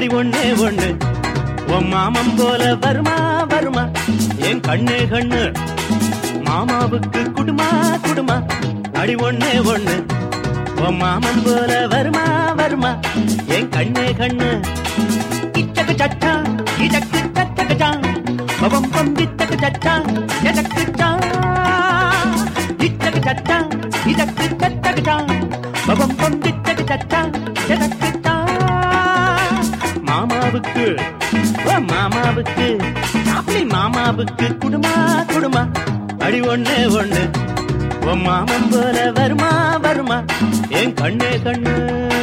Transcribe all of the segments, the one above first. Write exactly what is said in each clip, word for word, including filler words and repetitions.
அடி ஒண்ணே ஒண்ணு உன் மாமன் போல வருமா வருமா என் கண்ணே கண்ணு மாமாவுக்கு குடுமா குடுமா அடி ஒண்ணே ஒண்ணு உன் மாமன் போல வருமா வருமா என் கண்ணே கண்ணு இச்சக்கு சட்டா இதக்கு சச்சகச்சா பவம் பம் இச்சக்கு சட்டா எதக்கு சா இச்சக்கு சட்டா இதக்கு சச்சகச்சா பவம் பம் இச்சக்கு சட்டா எதக்கு சா மாமாவுக்கு ஓ மாமாவுக்கு அப்படி மாமாவுக்கு குடுமா குடுமா அடி ஒண்ணே ஒண்ணு உன் மாமன் போல வருமா வருமா என் கண்ணே கண்ணு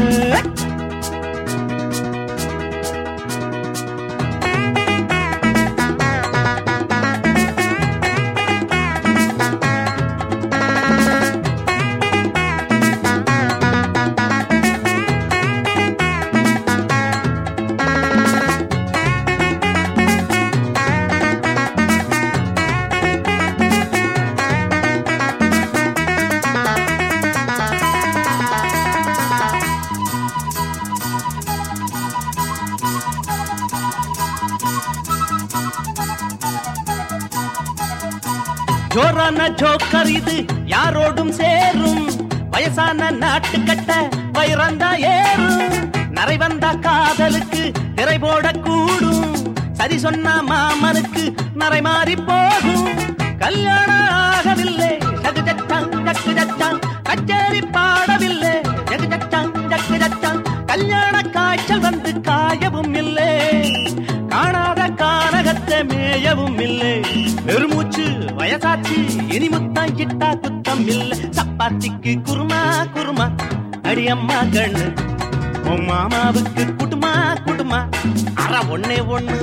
ஜோரான ஜோக்கர் இது யாரோடும் சேரும் வயசான நாட்டு கட்ட வைரந்தா ஏறும் நரை வந்தா காதலுக்கு திரை போட கூடும் சரி சொன்ன மாமனுக்கு நரை மாறி போகும் கல்யாணம் ஆகவில்லை ஜகு ஜட்டாங் ஜக்கு ஜட்டாங் கச்சேரி பாடவில்லை ஜகு ஜட்டாங் ஜக்கு ஜட்டாங் கல்யாண காய்ச்சல் வந்து காயவும் இல்லை காணாத கானகத்தை மேயவும் இல்லை பெருமூச்சு வயசாச்சு இனி முத்தம் கிட்டா குத்தம் இல்லை சப்பாத்திக்கு குருமா குருமா அடி அம்மா கண்ணு உன் மாமாவுக்கு குடுமா குடுமா அற ஒண்ணே ஒண்ணு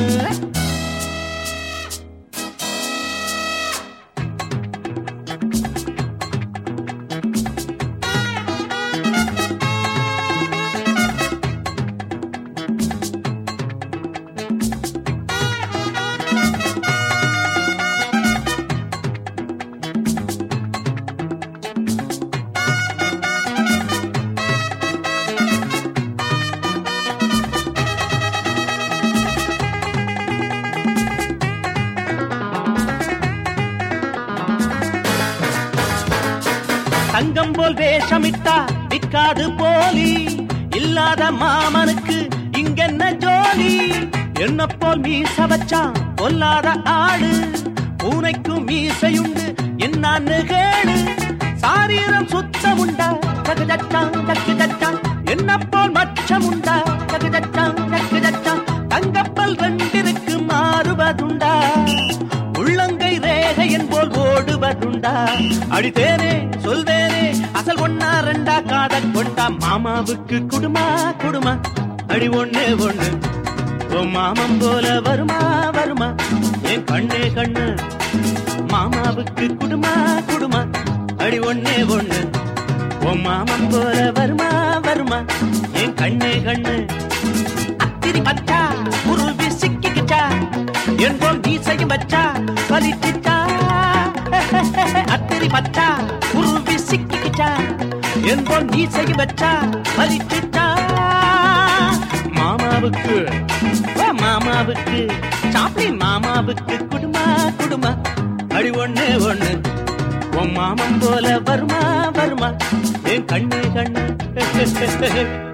தங்கம் போல் வேஷமிட்டா விக்காது போலி இல்லாத மாமனுக்கு இங்கென்ன ஜோலி என்ன போல் மீச வச்சான் பொல்லாத ஆடு பூனைக்கும் மீசையுண்டு என்னான்னு கேடு சாரீரம் சுத்தம் உண்டா ஜகு ஜட்டாங் ஜக்கு ஜட்டாங் என்ன போல் மச்சம் உண்டா ஜகு ஜட்டாங் ஜக்கு ஜட்டாங் தங்கப்பல் ரெண்டிற்கு மாறுவதுண்டா உள்ளங்கை ரேகை என்போல் ஓடுவதுண்டா அடித்தேனே சொல்வேனே அசல் ஒன்னா ரெண்டா காதல் கொண்டா மாமாவுக்கு குடுமா குடுமா அடி ஒண்ணே ஒண்ணு உன் மாமன் போல வருமா வருமா என் கண்ணே கண்ணு மாமாவுக்கு குடுமா குடுமா அடி ஒண்ணே ஒண்ணு உன் மாமன் போல வருமா வருமா என் கண்ணே கண்ணு அத்திரி பச்சா உருவி சிக்கிக்கிச்சா என்போல் மீசையும் வச்சா பலிச்சிச்சா அத்திரி பச்சா உருவி சிக்கிக்கிச்சா என்போல் மீசையும் வச்சா பலிச்சிச்சா மாமாவுக்கு மாமாவுக்கு சாப்பிளின் மாமாவுக்கு குடுமா குடுமா அடி ஒண்ணே ஒண்ணு உன் மாமன் போல வருமா வருமா என் கண்ணே கண்ணு